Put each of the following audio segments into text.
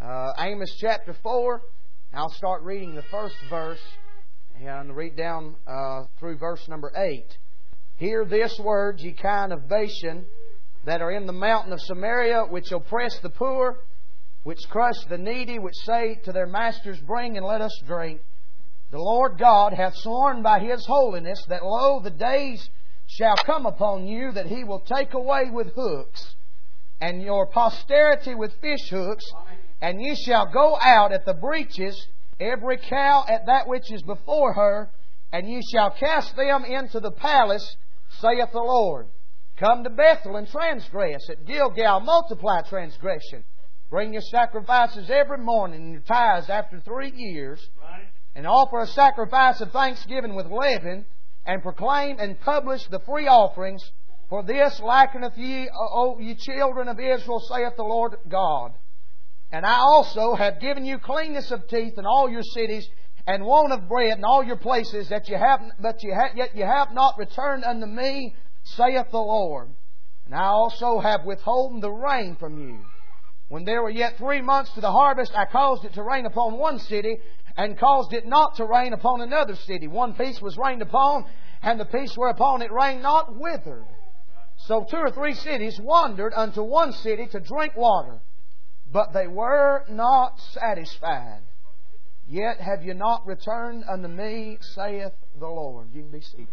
Amos chapter 4. I'll start reading the first verse and read down through verse number 8. Hear this word, ye kine of Bashan, that are in the mountain of Samaria, which oppress the poor, which crush the needy, which say to their masters, Bring and let us drink. The Lord God hath sworn by His holiness that, lo, the days shall come upon you that He will take away with hooks, and your posterity with fish hooks, and ye shall go out at the breaches, every cow at that which is before her, and ye shall cast them into the palace, saith the Lord. Come to Bethel and transgress. At Gilgal multiply transgression. Bring your sacrifices every morning and your tithes after 3 years. And offer a sacrifice of thanksgiving with leaven, and proclaim and publish the free offerings. For this likeneth ye, O ye children of Israel, saith the Lord God. And I also have given you cleanness of teeth in all your cities, and want of bread in all your places, yet you have not returned unto me, saith the Lord. And I also have withholden the rain from you. When there were yet 3 months to the harvest, I caused it to rain upon one city, and caused it not to rain upon another city. One piece was rained upon, and the piece whereupon it rained not withered. So 2 or 3 cities wandered unto one city to drink water, but they were not satisfied. Yet have you not returned unto me, saith the Lord. You can be seated.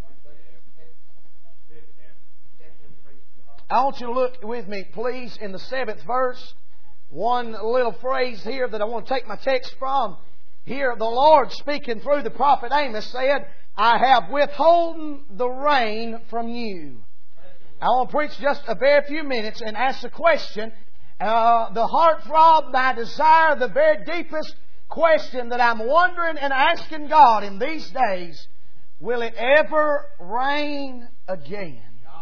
I want you to look with me, please, in the 7th verse. One little phrase here that I want to take my text from. Here, the Lord, speaking through the prophet Amos, said, I have withholden the rain from you. I want to preach just a very few minutes and ask the question, the heartthrob, my desire, the very deepest question that I'm wondering and asking God in these days, will it ever rain again?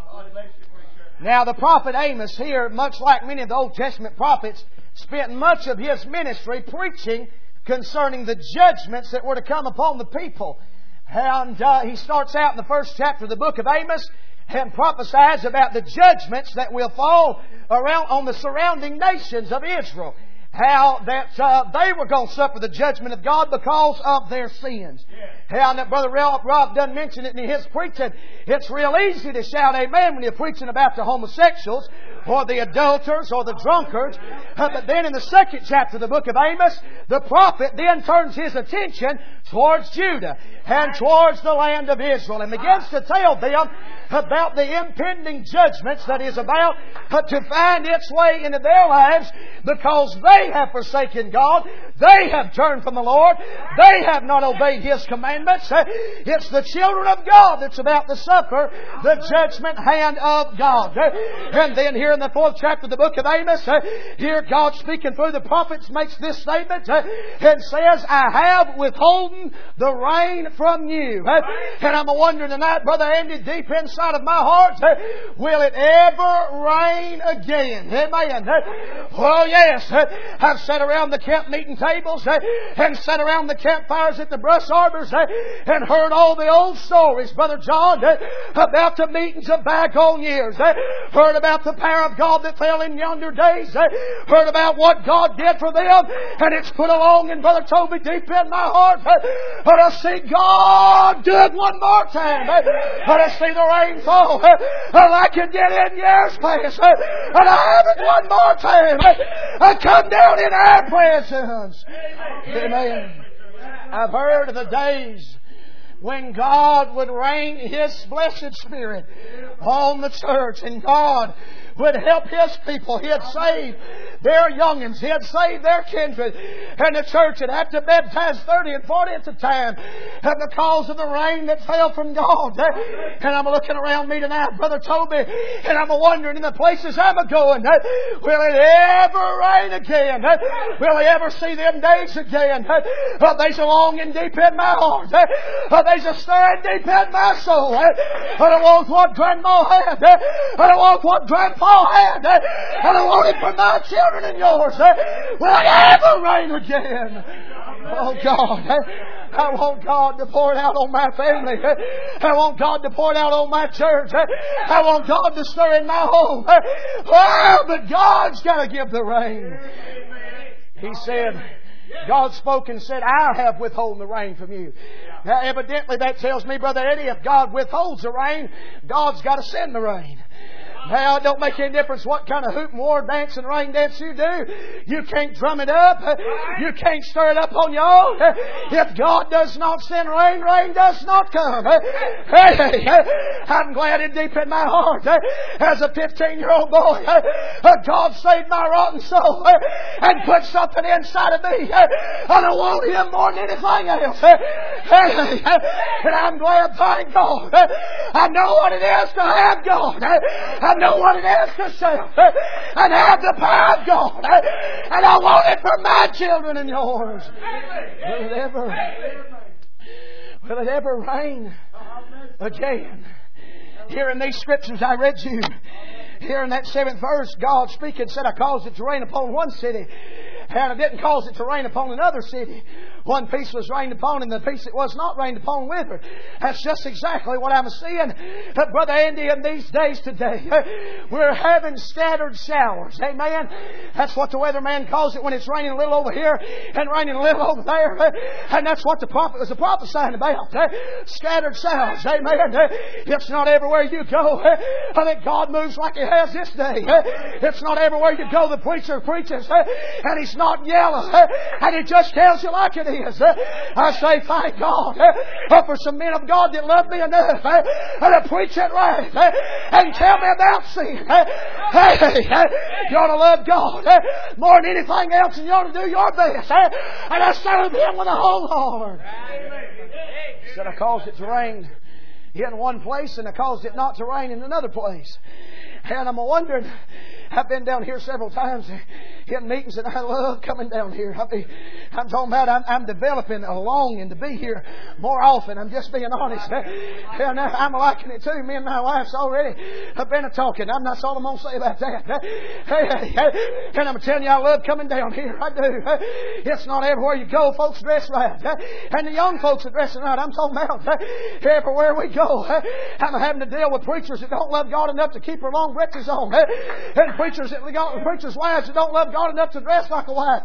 Now, the prophet Amos here, much like many of the Old Testament prophets, spent much of his ministry preaching concerning the judgments that were to come upon the people. And he starts out in the first chapter of the book of Amos and prophesies about the judgments that will fall around on the surrounding nations of Israel. How that they were going to suffer the judgment of God because of their sins. How that Brother Rob done mention it in his preaching. It's real easy to shout amen when you're preaching about the homosexuals or the adulterers or the drunkards. But then in the 2nd chapter of the book of Amos, the prophet then turns his attention towards Judah and towards the land of Israel and begins to tell them about the impending judgments that is about to find its way into their lives because they have forsaken God. They have turned from the Lord. They have not obeyed His commandments. It's the children of God that's about to suffer the judgment hand of God. And then here in the 4th chapter of the book of Amos, here God speaking through the prophets makes this statement and says, I have withholden the rain from you. And I'm wondering tonight, Brother Andy, deep inside of my heart, will it ever rain again? Amen. Oh yes. I've sat around the camp meeting tables and sat around the campfires at the brush arbors and heard all the old stories, Brother John, about the meetings of bygone years. Heard about the power of God that fell in yonder days. Heard about what God did for them. And it's put along in Brother Toby deep in my heart. But I see God do it one more time. But I see the rain fall like it did in years past. And I have it one more time. I come down in our presence. Amen. I've heard of the days when God would rain His blessed Spirit on the church, and God would help His people. He'd save their young'uns. He'd save their kindred. And the church would have to baptize 30 and 40 at a time because of the rain that fell from God. And I'm looking around me tonight, Brother Toby, and I'm wondering in the places I'm going, will it ever rain again? Will we ever see them days again? There's a longing deep in my heart. There's a stirring deep in my soul. I don't want what Grandma had. I don't want what Grandpa had. I don't want it for my children and yours. Will it ever rain again? Oh God. I want God to pour it out on my family. I want God to pour it out on my church. I want God to stir in my home. Oh, but God's got to give the rain. He said, God spoke and said, I have withholden the rain from you. Now, evidently that tells me, Brother Eddie, if God withholds the rain, God's got to send the rain. Now, it don't make any difference what kind of hoop and war dance and rain dance you do. You can't drum it up. You can't stir it up on your own. If God does not send rain, rain does not come. Hey, I'm glad in deep in my heart, as a 15-year-old boy, God saved my rotten soul and put something inside of me. And I want Him more than anything else. And I'm glad, thank God. I know what it is to have God. I know what it is to serve and have the power of God. And I want it for my children and yours. Will it ever rain again? Here in these scriptures I read you, here in that 7th verse, God speaking said, I caused it to rain upon one city, and I didn't cause it to rain upon another city. One piece was rained upon, and the piece that was not rained upon withered. That's just exactly what I'm seeing. But Brother Andy, in these days today, we're having scattered showers. Amen. That's what the weatherman calls it when it's raining a little over here and raining a little over there. And that's what the prophet was prophesying about. Scattered showers. Amen. It's not everywhere you go that God moves like He has this day. It's not everywhere you go the preacher preaches and he's not yelling and he just tells you like it is. I say thank God for some men of God that love me enough to preach it right and tell me about sin. You ought to love God more than anything else, and you ought to do your best and I serve Him with a whole heart. He said, I caused it to rain in one place and I caused it not to rain in another place. And I'm wondering, I've been down here several times in meetings and I love coming down here. I'm talking about I'm developing a longing to be here more often. I'm just being honest. And I'm liking it too. Me and my wife's already been talking. That's all I'm going to say about that. And I'm telling you, I love coming down here. I do. It's not everywhere you go, folks dress right. And the young folks are dressing right. I'm talking about everywhere we go. I'm having to deal with preachers that don't love God enough to keep their long breeches on. And preachers wives that don't love God enough to dress like a wife.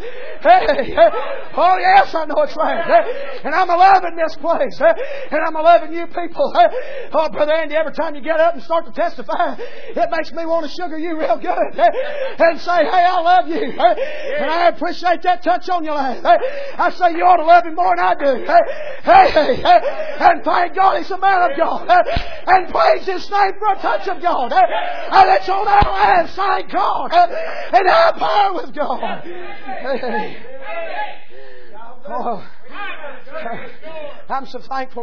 Oh yes, I know it's right. And I'm loving this place. And I'm loving you people. Oh, Brother Andy, every time you get up and start to testify, it makes me want to sugar you real good. And say, hey, I love you. And I appreciate that touch on your life. I say you ought to love Him more than I do. And thank God He's a man of God. And praise His name for a touch of God. And it's on our lives, thank God. And have power with God. Oh. I'm so thankful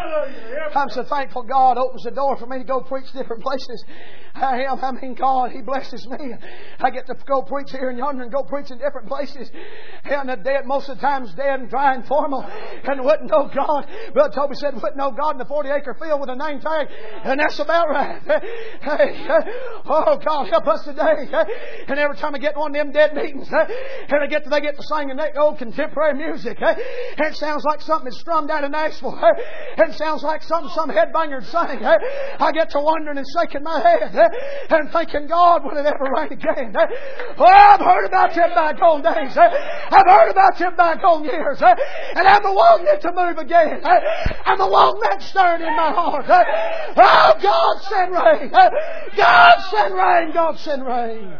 God opens the door for me to go preach different places. I mean, God, He blesses me. I get to go preach here and yonder and go preach in different places. And the dead, most of the times dead and dry and formal, and wouldn't know God. Brother Toby said, wouldn't know God in a 40-acre field with a name tag, and that's about right. Oh, God, help us today. And every time I get in one of them dead meetings, and they get to singing that old contemporary music, and it sounds like something that's strummed out of Nashville. It sounds like something some headbanger sang. I get to wondering and shaking my head and thinking, God, will it ever rain again? Oh, I've heard about them bygone days. I've heard about them bygone years. And I'm wanting it to move again. I'm wanting that stirring in my heart. Oh, God, send rain. God, send rain. God, send rain.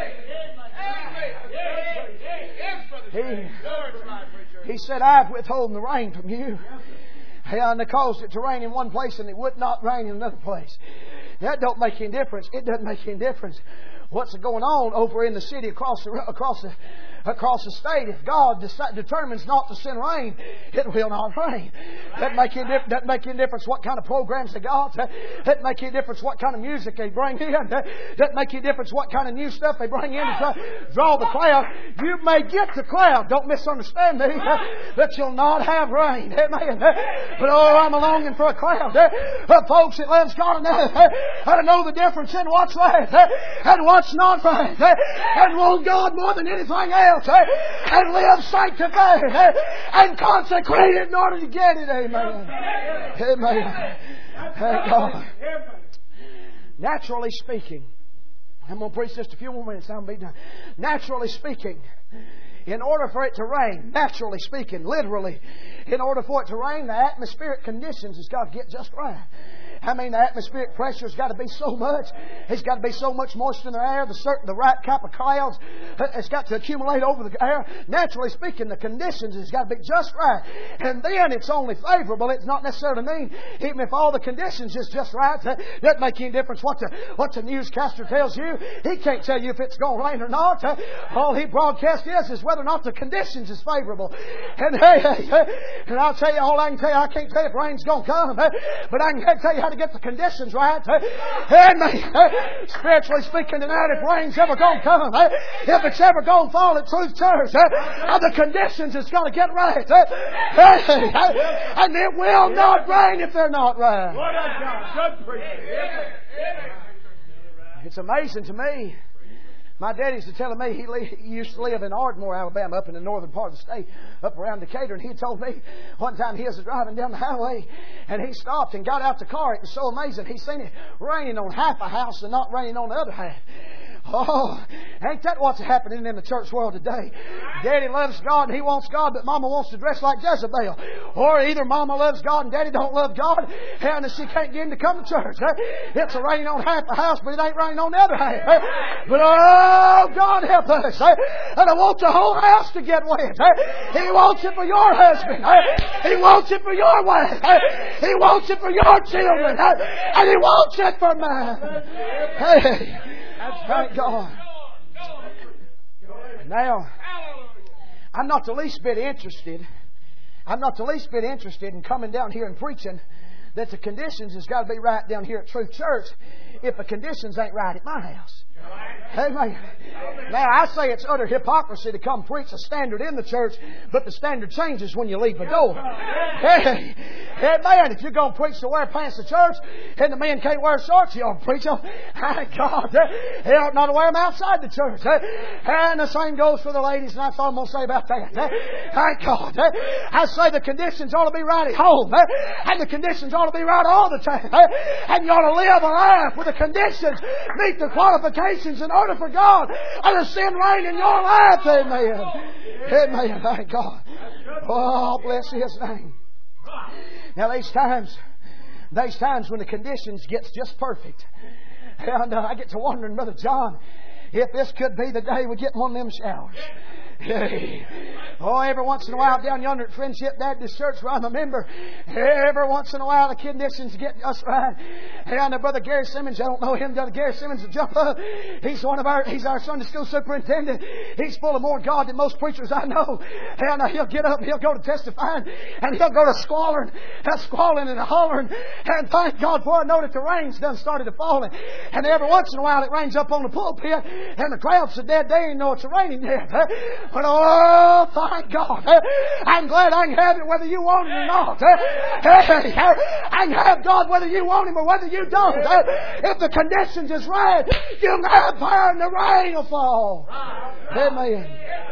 He said, I've withholden the rain from you. And they caused it to rain in one place and it would not rain in another place. That don't make any difference. It doesn't make any difference what's going on over in the city across the state. If God determines not to send rain, it will not rain. Doesn't make any difference what kind of programs they got. Doesn't make any difference what kind of music they bring in. Doesn't make any difference what kind of new stuff they bring in to draw the crowd. You may get the crowd. Don't misunderstand me. But you'll not have rain. Amen. But oh, I'm longing for a crowd. Folks that loves God enough to know the difference in what's right and what's not right. And want God more than anything else. And live sanctified and consecrated in order to get it. Amen. Amen. Thank God. Naturally speaking, I'm going to preach just a few more minutes. I'll be done. Naturally speaking, In order for it to rain, naturally speaking, literally, in order for it to rain, the atmospheric conditions has got to get just right. I mean, the atmospheric pressure's got to be so much. It's got to be so much moisture in the air. The right type of clouds. It's got to accumulate over the air. Naturally speaking, the conditions has got to be just right. And then it's only favorable. It's not necessarily mean, even if all the conditions is just right, that doesn't make any difference what the newscaster tells you. He can't tell you if it's going to rain or not. All he broadcasts is whether or not the conditions is favorable. And and I'll tell you, all I can tell you, I can't tell you if rain's going to come, but I can tell you how to get the conditions right. And spiritually speaking tonight, if rain's ever going to come, if it's ever going to fall at Truth Church, the conditions is going to get right. And it will not rain if they're not right. It's amazing to me. My daddy used to telling me he used to live in Ardmore, Alabama, up in the northern part of the state, up around Decatur. And he told me one time he was driving down the highway and he stopped and got out the car. It was so amazing. He seen it raining on half a house and not raining on the other half. Oh, ain't that what's happening in the church world today? Daddy loves God and he wants God, but Mama wants to dress like Jezebel. Or either Mama loves God and Daddy don't love God, and she can't get him to come to church. It's a raining on half the house, but it ain't raining on the other half. But oh, God help us. And I want the whole house to get wet. He wants it for your husband. He wants it for your wife. He wants it for your children. And He wants it for mine. Hey. Thank God. Now, I'm not the least bit interested in coming down here and preaching that the conditions has got to be right down here at Truth Church if the conditions ain't right at my house. Amen. Now, I say it's utter hypocrisy to come preach a standard in the church, but the standard changes when you leave the door. Hey, man, if you're going to preach to wear pants to church and the men can't wear shorts, you ought to preach them. Thank God. They ought not to wear them outside the church. And the same goes for the ladies, and that's all I'm going to say about that. Thank God. I say the conditions ought to be right at home, and the conditions ought to be right all the time. And you ought to live a life where the conditions meet the qualifications in order for God to send rain in your life. Amen. Amen. Thank God. Oh, bless His name. Now, these times when the conditions gets just perfect, and I get to wondering, Brother John, if this could be the day we get one of them showers. Hey. Oh, every once in a while down yonder at Friendship Baptist Church where I'm a member, every once in a while the conditions get just right. And Brother Gary Simmons, I don't know him, Brother Gary Simmons will jump up. He's our Sunday school superintendent. He's full of more God than most preachers I know. And he'll get up and he'll go to testifying and he'll go to squalling and hollering. And thank God for I know that the rain's done started to falling. And every once in a while it rains up on the pulpit and the crowd's so dead they ain't know it's raining yet. But oh, thank God. I'm glad I can have it whether you want it or not. I can have God whether you want Him or whether you don't. If the conditions is right, you can have fire and the rain will fall. Amen.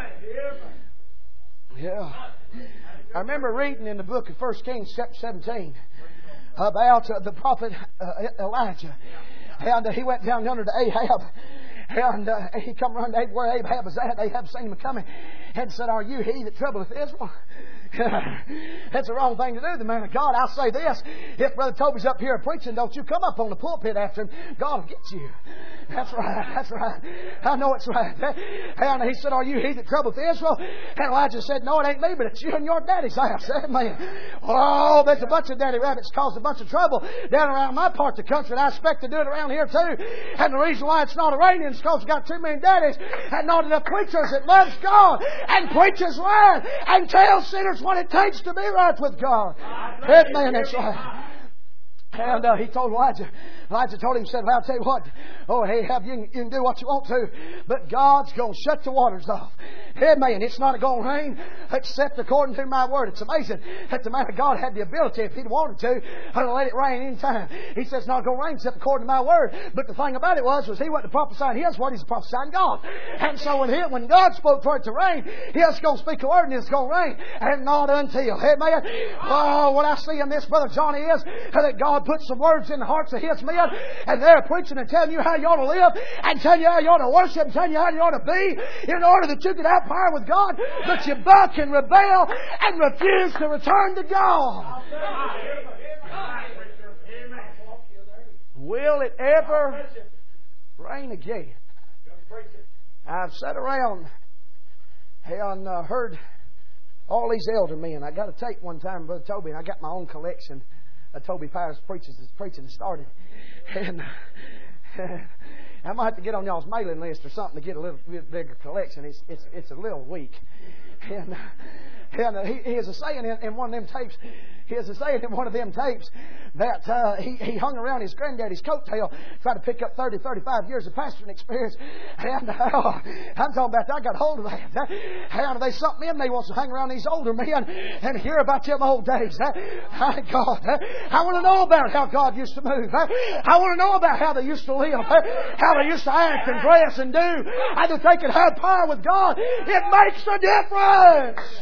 Yeah. I remember reading in the book of 1 Kings chapter 17 about the prophet Elijah. And he went down yonder to Ahab. And he come around to where Ahab was at. Ahab seen him coming and said, "Are you he that troubleth Israel?" That's the wrong thing to do, the man of God. I'll say this. If Brother Toby's up here preaching, don't you come up on the pulpit after him. God will get you. That's right. That's right. I know it's right. And he said, "Are you he that troubleth Israel?" And Elijah said, "No, it ain't me, but it's you and your daddy's house." Amen. Oh, there's a bunch of daddy rabbits caused a bunch of trouble down around my part of the country, and I expect to do it around here too. And the reason why it's not raining is because we've got too many daddies and not enough preachers that loves God and preaches right and tells sinners what it takes to be right with God. Amen. That's right. And he told Elijah told him, he said, "Well, I'll tell you what. Oh, hey, you can do what you want to, but God's going to shut the waters off. Amen. It's not going to rain except according to my word." It's amazing that the man of God had the ability, if he'd wanted to let it rain any time. He says, "It's not going to rain except according to my word." But the thing about it was he wasn't prophesying his word, he's prophesying God. And so when God spoke for it to rain, He was going to speak a word and it's going to rain. And not until. Amen. Oh, what I see in this, Brother Johnny, is that God put some words in the hearts of His men sin, and they're preaching and telling you how you ought to live, and telling you how you ought to worship, and telling you how you ought to be, in order that you can have power with God, but you buck and rebel and refuse to return to God. Will it ever rain again? I've sat around and heard all these elder men. I got a tape one time, Brother Toby, and I got my own collection. Toby Powers preaching started. And I might have to get on y'all's mailing list or something to get a little bit bigger collection. It's a little weak. And he has a saying in one of them tapes. He has a saying in one of them tapes that he hung around his granddaddy's coattail, tried to pick up 30, 35 years of pastoring experience. And I'm talking about that. I got hold of that. And there's something in me wants to hang around these older men and hear about them old days. God, I want to know about how God used to move. I want to know about how they used to live, how they used to act and dress and do, and that they could have power with God. It makes a difference.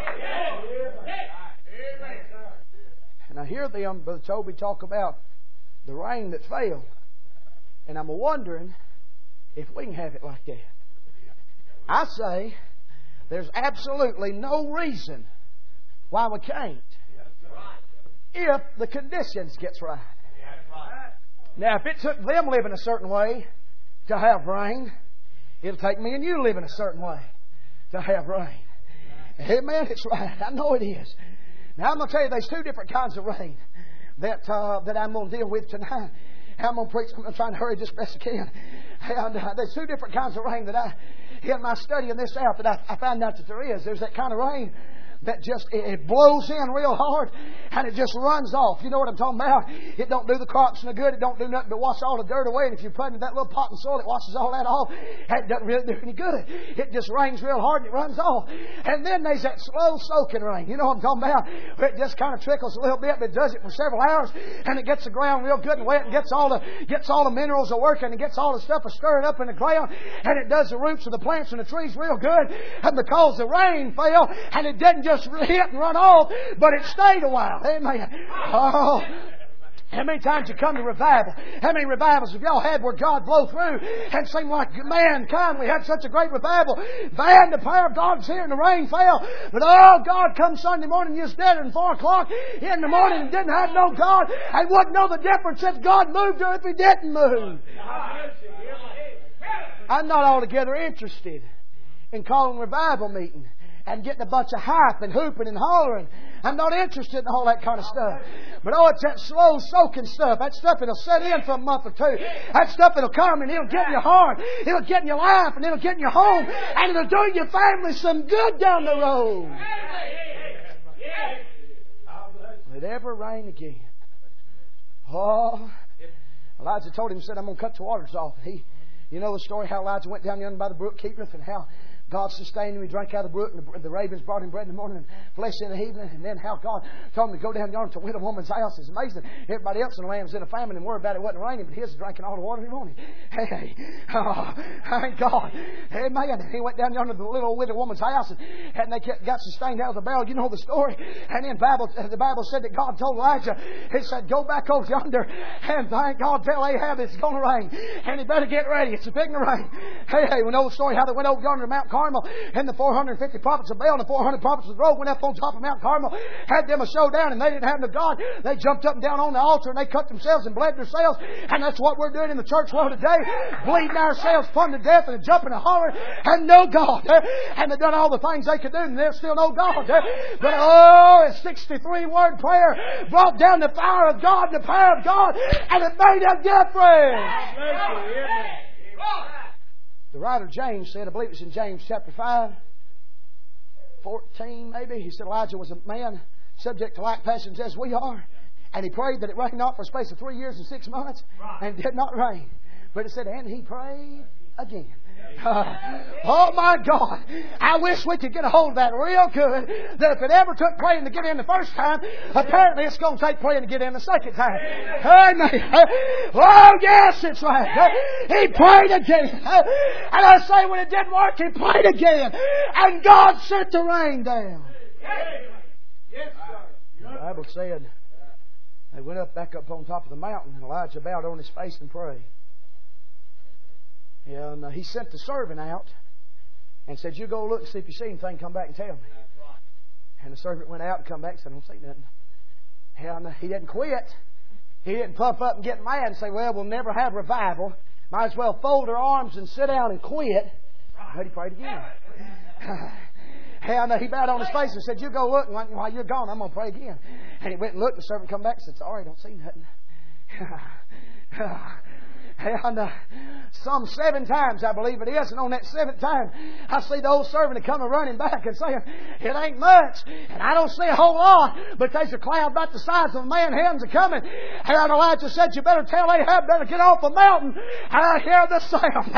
And I hear them, Brother Toby, talk about the rain that fell. And I'm wondering if we can have it like that. I say there's absolutely no reason why we can't if the conditions gets right. Now, if it took them living a certain way to have rain, it'll take me and you living a certain way to have rain. Amen? It's right. I know it is. Now, I'm going to tell you there's two different kinds of rain that I'm going to deal with tonight. I'm going to preach. I'm trying to hurry just best I can. And there's two different kinds of rain that in my studying this out, that I found out that there is. There's that kind of rain that just, it blows in real hard and it just runs off. You know what I'm talking about? It don't do the crops no good. It don't do nothing but wash all the dirt away. And if you put it in that little pot of soil, it washes all that off. And it doesn't really do any good. It just rains real hard and it runs off. And then there's that slow soaking rain. You know what I'm talking about? Where it just kind of trickles a little bit, but it does it for several hours and it gets the ground real good and wet and gets all the minerals a working and gets all the stuff a stirring up in the ground, and it does the roots of the plants and the trees real good. And because the rain fell and it didn't just hit and run off, but it stayed a while. Amen. Oh, how many times you come to revival? How many revivals have y'all had where God blew through and seemed like mankind? We had such a great revival. Man, the power of God's here and the rain fell. But oh, God come Sunday morning, you was dead at 4 o'clock in the morning and didn't have no God and wouldn't know the difference if God moved or if He didn't move. I'm not altogether interested in calling revival meeting and getting a bunch of hype and hooping and hollering. I'm not interested in all that kind of stuff. But oh, it's that slow soaking stuff. That stuff that'll set in for a month or two. That stuff that'll come and it'll get in your heart. It'll get in your life and it'll get in your home. And it'll do your family some good down the road. Will it ever rain again? Oh, Elijah told him, he said, I'm going to cut the waters off. You know the story how Elijah went down yonder by the brook Kidron and how God sustained him. He drank out of the brook, and the ravens brought him bread in the morning and flesh in the evening. And then how God told him to go down yonder to a widow woman's house. It's amazing. Everybody else in the land was in a famine and worried about it wasn't raining, but he was drinking all the water he wanted. Hey, oh, thank God. Amen. He went down yonder to the little widow woman's house, and they got sustained out of the barrel. You know the story. And then the Bible said that God told Elijah, He said, go back over yonder and thank God, tell Ahab it's going to rain. And he better get ready. It's a big rain. Hey, we know the story how they went over yonder to Mount Carmel, and the 450 prophets of Baal and the 400 prophets of the road went up on top of Mount Carmel, had them a showdown, and they didn't have no God. They jumped up and down on the altar and they cut themselves and bled themselves. And that's what we're doing in the church world today, bleeding ourselves fun to death and jumping and hollering and no God. And they've done all the things they could do and there's still no God. But oh, a 63-word prayer brought down the fire of God and the power of God, and it made a difference. The writer James said, I believe it's in James chapter 5, 14 maybe. He said Elijah was a man subject to like passions as we are. And he prayed that it rained not for a space of 3 years and 6 months. And it did not rain. But it said, and he prayed again. Oh my God. I wish we could get a hold of that real good. That if it ever took praying to get in the first time, apparently it's going to take praying to get in the second time. Amen. Oh yes, it's right. He prayed again. And I say when it didn't work, he prayed again. And God sent the rain down. The Bible said They went back up on top of the mountain, and Elijah bowed on his face and prayed. And he sent the servant out and said, "You go look and see if you see anything. Come back and tell me." And the servant went out and come back and said, "I don't see nothing." And he didn't quit. He didn't puff up and get mad and say, "Well, we'll never have revival. Might as well fold our arms and sit down and quit." But he prayed again. And he bowed on his face and said, "You go look, and while you're gone, I'm going to pray again." And he went and looked, and the servant come back and said, "Sorry, I don't see nothing." And some 7 times, I believe it is, and on that 7th time, I see the old servant coming running back and saying, "It ain't much, and I don't see a whole lot, but there's a cloud about the size of a man's hands are-coming." And Elijah said, "You better tell Ahab, better get off the mountain. I hear the sound.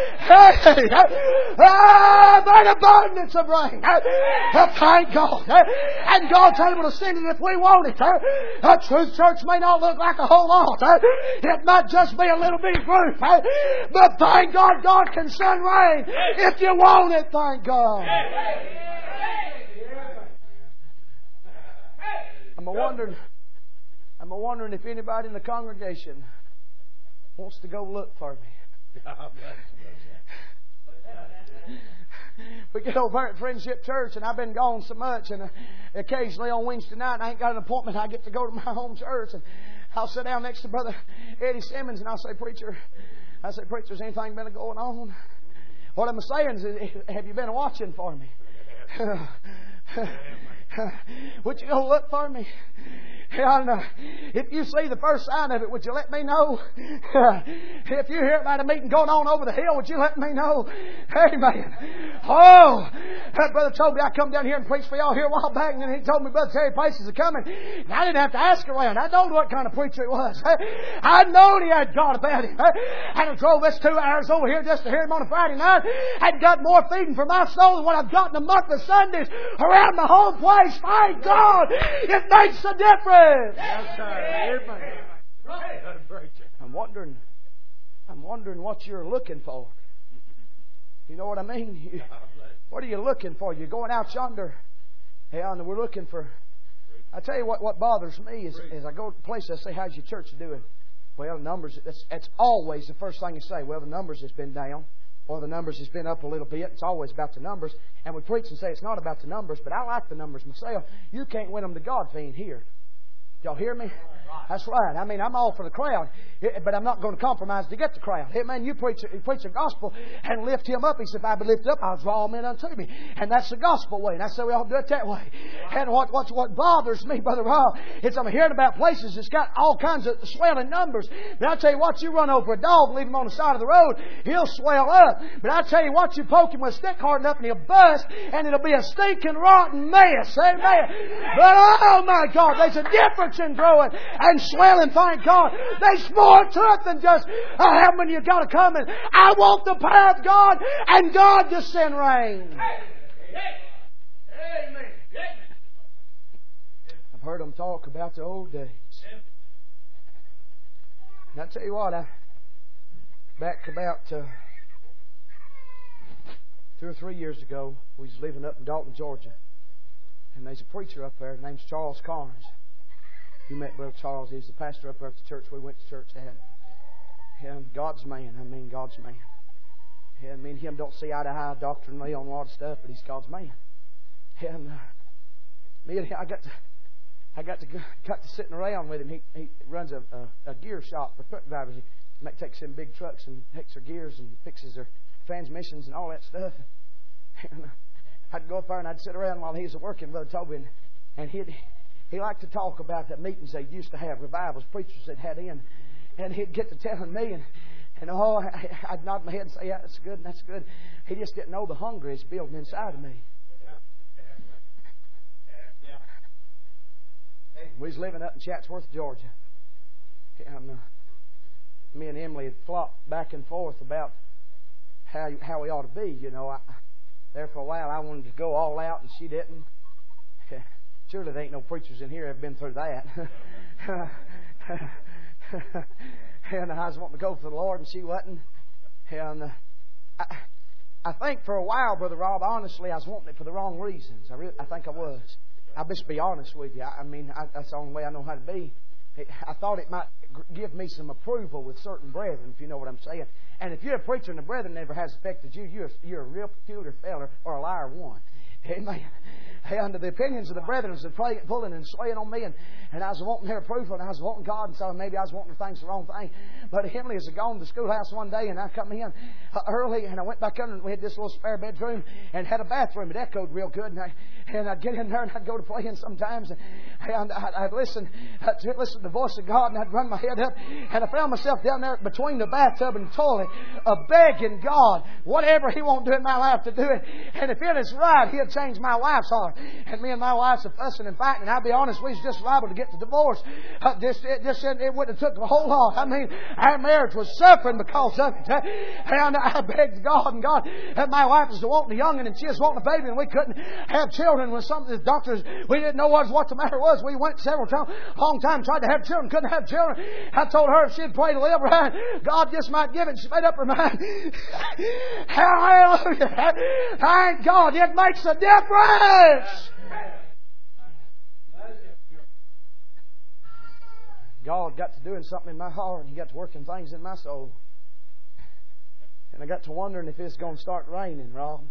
By the abundance of rain." Thank God. And God's able to send it if we want it. The Truth Church may not look like a whole lot. It might just be a little bit group. But thank God, God can send rain if you want it. Thank God. I'm wondering if anybody in the congregation wants to go look for me. We get over at Friendship Church, and I've been gone so much, and occasionally on Wednesday night, I ain't got an appointment. I get to go to my home church, and I'll sit down next to Brother Eddie Simmons, and I'll say, "Preacher, has anything been going on?" What I'm saying is, have you been watching for me? Would you go look for me? And if you see the first sign of it, would you let me know? If you hear about a meeting going on over the hill, would you let me know? Amen. Oh, Brother told me I come down here and preach for y'all here a while back, and then he told me Brother Terry Paces are coming. And I didn't have to ask around. I know what kind of preacher it was. I knowed he had God about him. And I drove this 2 hours over here just to hear him on a Friday night. I'd got more feeding for my soul than what I've got in a month of Sundays around the whole place. Thank God. It makes a difference. Yes, sir. I'm wondering what you're looking for. You know what I mean? What are you looking for? You're going out yonder. And we're looking for... I tell you what bothers me is I go to the place, I say, "How's your church doing?" Well, the numbers, that's always the first thing you say. Well, the numbers has been down. Or the numbers has been up a little bit. It's always about the numbers. And we preach and say it's not about the numbers, but I like the numbers myself. You can't win them to God if they ain't here. Y'all hear me? That's right. I mean, I'm all for the crowd, but I'm not going to compromise to get the crowd. Hey, man, you preach the gospel and lift him up. He said, "If I be lifted up, I'll draw men unto me." And that's the gospel way. And that's the way we all do it that way. And what bothers me, Brother Rob, is I'm hearing about places that's got all kinds of swelling numbers. But I tell you what, you run over a dog, leave him on the side of the road, he'll swell up. But I tell you what, you poke him with a stick hard enough and he'll bust, and it'll be a stinking rotten mess. Amen. But oh my God, there's a difference in growing and swelling. Thank God. There's more to it than just how many you got to come in. I want the power of God and God to send rain. Amen. I've heard them talk about the old days. And I tell you what, back about 2 or 3 years ago, we was living up in Dalton, Georgia. And there's a preacher up there named Charles Carnes. You met Brother Charles. He's the pastor up there at the church we went to church at. And God's man. I mean, God's man. And me and him don't see eye to eye doctrinally on a lot of stuff, but he's God's man. And me and him, I got to sitting around with him. He runs a gear shop for truck drivers. He takes in big trucks and takes their gears and fixes their transmissions and all that stuff. And I'd go up there and I'd sit around while he was working, Brother Toby, and he liked to talk about the meetings they used to have, revivals, preachers that had in. And he'd get to telling me, and I'd nod my head and say, "Yeah, that's good, and that's good." He just didn't know the hunger is building inside of me. We was living up in Chatsworth, Georgia. And me and Emily had flopped back and forth about how we ought to be. You know, there for a while I wanted to go all out, and she didn't. Surely there ain't no preachers in here that have been through that. And I was wanting to go for the Lord, and she wasn't. And I think for a while, Brother Rob, honestly, I was wanting it for the wrong reasons. I think I was. I'll just be honest with you. I mean, that's the only way I know how to be. I thought it might give me some approval with certain brethren, if you know what I'm saying. And if you're a preacher and the brethren never has affected you, you're a real peculiar feller or a liar one. Amen. Hey, under the opinions of the brethren was pulling and slaying on me, and I was wanting their approval, and I was wanting God, and so maybe I was wanting the wrong thing. But Emily was gone to the schoolhouse one day, and I come in early, and I went back under, and we had this little spare bedroom, and had a bathroom. It echoed real good, and I'd get in there, and I'd go to playing sometimes, and I'd listen to the voice of God, and I'd run my head up, and I found myself down there between the bathtub and the toilet, begging God, whatever He won't do in my life, to do it. And if it is right, He'll change my wife's heart. And me and my wife's are fussing and fighting. And I'll be honest, we was just liable to get the divorce. It wouldn't have took a whole lot. I mean, our marriage was suffering because of it. And I begged God, and God, my wife was wanting a young'un, and she was wanting a baby, and we couldn't have children with some of the doctors. We didn't know what the matter was. We went several times, long time, tried to have children, couldn't have children. I told her if she'd pray to live right, God just might give it. She made up her mind. Hallelujah. Thank God. It makes a difference. God got to doing something in my heart, and He got to working things in my soul. And I got to wondering if it's going to start raining, Rob.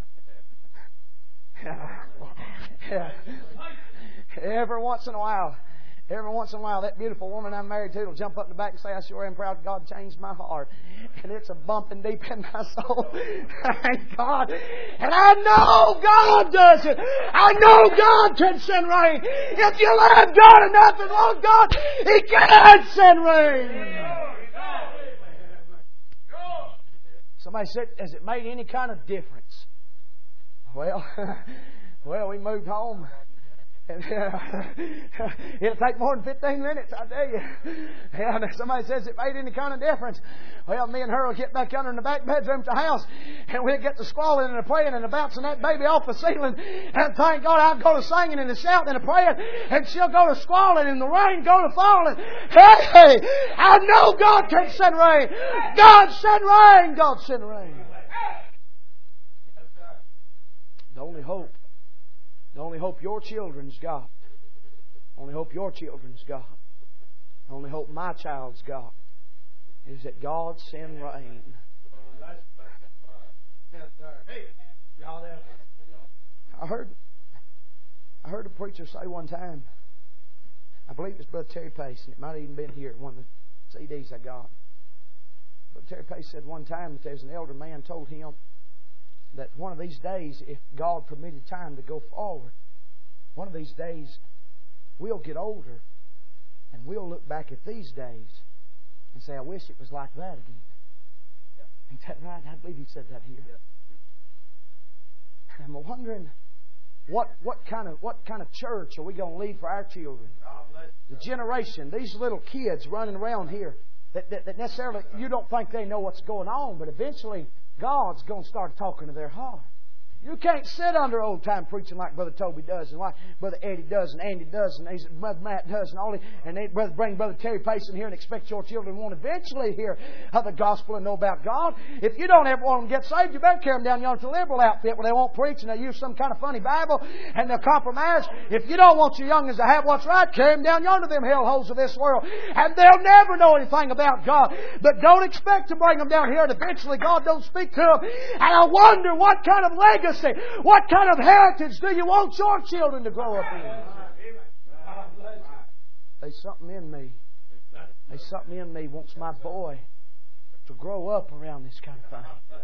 Yeah. Every once in a while, that beautiful woman I'm married to will jump up in the back and say, I sure am proud God changed my heart. And it's a bumping deep in my soul. Thank God. And I know God does it. I know God can send rain. If you love God enough and love God, He can send rain. Somebody said, has it made any kind of difference? Well, we moved home. It'll take more than 15 minutes, I tell you. And somebody says it made any kind of difference. Well, me and her will get back under in the back bedroom to the house, and we'll get to squalling and praying and bouncing that baby off the ceiling. And thank God I'll go to singing and to shouting and to praying, and she'll go to squalling and the rain go to falling. Hey, I know God can send rain. God send rain. God send rain. The only hope your children's got. Only hope your children's got. Only hope my child's got is that God send rain. I heard a preacher say one time, I believe it's Brother Terry Pace, and it might have even been here, one of the CDs I got. Brother Terry Pace said one time that there's an elder man told him that one of these days, if God permitted time to go forward, one of these days we'll get older and we'll look back at these days and say, I wish it was like that again. Yeah. Ain't that right? I believe he said that here. Yeah. I'm wondering what kind of church are we going to leave for our children? The generation, these little kids running around here that necessarily you don't think they know what's going on, but eventually God's going to start talking to their heart. You can't sit under old time preaching like Brother Toby does, and like Brother Eddie does, and Andy does, and Brother Matt does, and all. And they bring Brother Terry Pace in here and expect your children won't eventually hear the gospel and know about God. If you don't ever want them to get saved, you better carry them down yonder to the liberal outfit where they won't preach and they use some kind of funny Bible and they'll compromise. If you don't want your young'uns to have what's right, carry them down yonder to them hellholes of this world, and they'll never know anything about God. But don't expect to bring them down here and eventually God don't speak to them. And I wonder what kind of legacy, what kind of heritage do you want your children to grow up in? There's something in me. There's something in me wants my boy to grow up around this kind of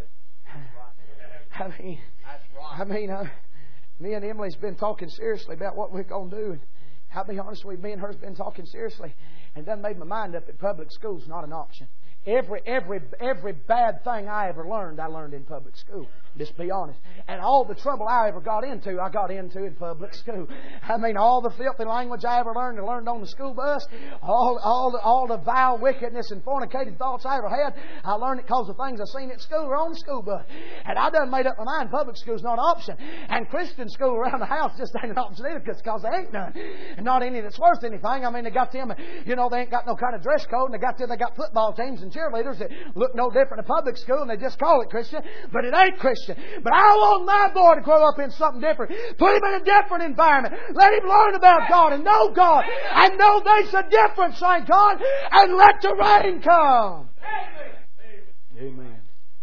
thing. I mean, me and Emily's been talking seriously about what we're going to do. And I'll be honest with you, me and her's been talking seriously, and done made my mind up that public school's not an option. Every bad thing I ever learned, I learned in public school. Just be honest. And all the trouble I ever got into, I got into in public school. I mean, all the filthy language I ever learned, I learned on the school bus. All the vile wickedness and fornicated thoughts I ever had, I learned it because of things I seen at school or on the school bus. And I done made up my mind public school's not an option. And Christian school around the house just ain't an option either because they ain't none. And not any that's worth anything. I mean, they got them, they ain't got no kind of dress code, and they got football teams and cheerleaders that look no different in public school and they just call it Christian, but it ain't Christian. But I want my boy to grow up in something different. Put him in a different environment. Let him learn about God and know God and know there's a difference, thank God, and let the rain come. Amen.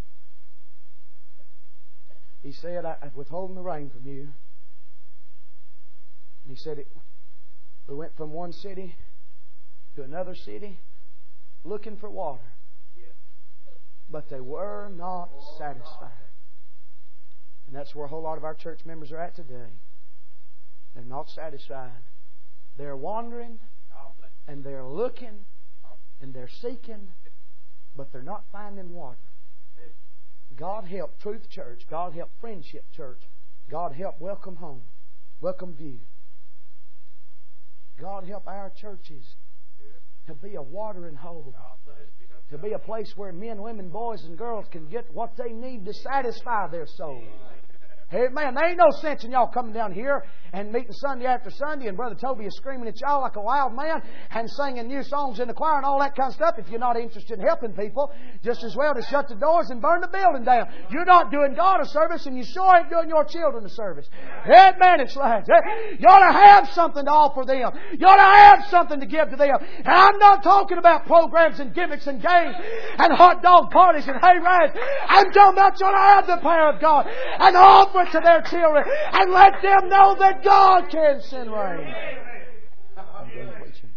He said, I've withholden the rain from you. And he said, we went from one city to another city looking for water. But they were not satisfied. And that's where a whole lot of our church members are at today. They're not satisfied. They're wandering and they're looking and they're seeking, but they're not finding water. God help Truth Church. God help Friendship Church. God help Welcome Home. Welcome View. God help our churches to be a watering hole. To be a place where men, women, boys and girls can get what they need to satisfy their soul. Amen. There ain't no sense in y'all coming down here and meeting Sunday after Sunday and Brother Toby is screaming at y'all like a wild man and singing new songs in the choir and all that kind of stuff if you're not interested in helping people. Just as well to shut the doors and burn the building down. You're not doing God a service and you sure ain't doing your children a service. Amen. It's like you ought to have something to offer them. You ought to have something to give to them. And I'm not talking about programs and gimmicks and games and hot dog parties and hay rides. I'm talking about you ought to have the power of God and offer to their children and let them know that God can send rain. I'm done preaching.